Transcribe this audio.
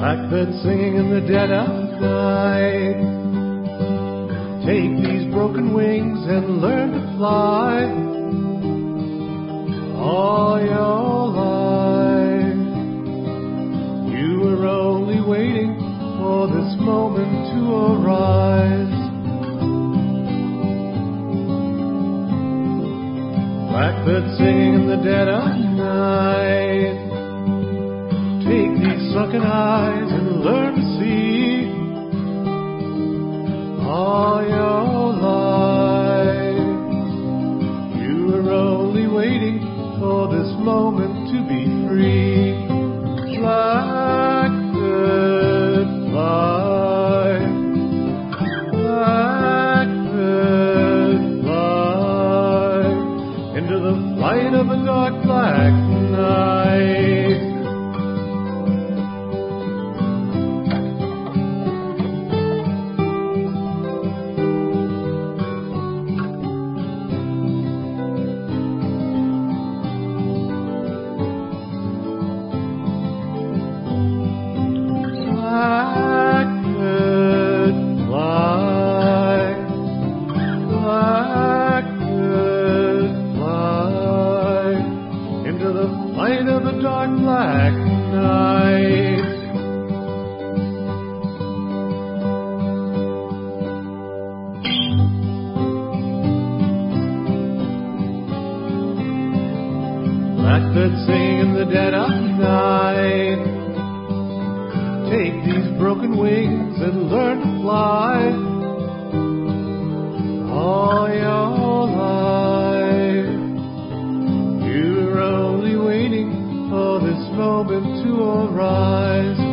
Blackbird singing in the dead of night. Take these broken wings and learn to fly. All your life you were only waiting for this moment to arise. Blackbird singing in the dead of night. Take these sunken eyes and learn to see. All your life you were only waiting for this moment to be free. Blackbird fly, blackbird fly into the flight of a dark black night. Blackbird fly, blackbird fly into the flight of a dark black night. Blackbird singing in the dead of night. Take these broken wings and learn to fly. All your life you were only waiting for this moment to arise.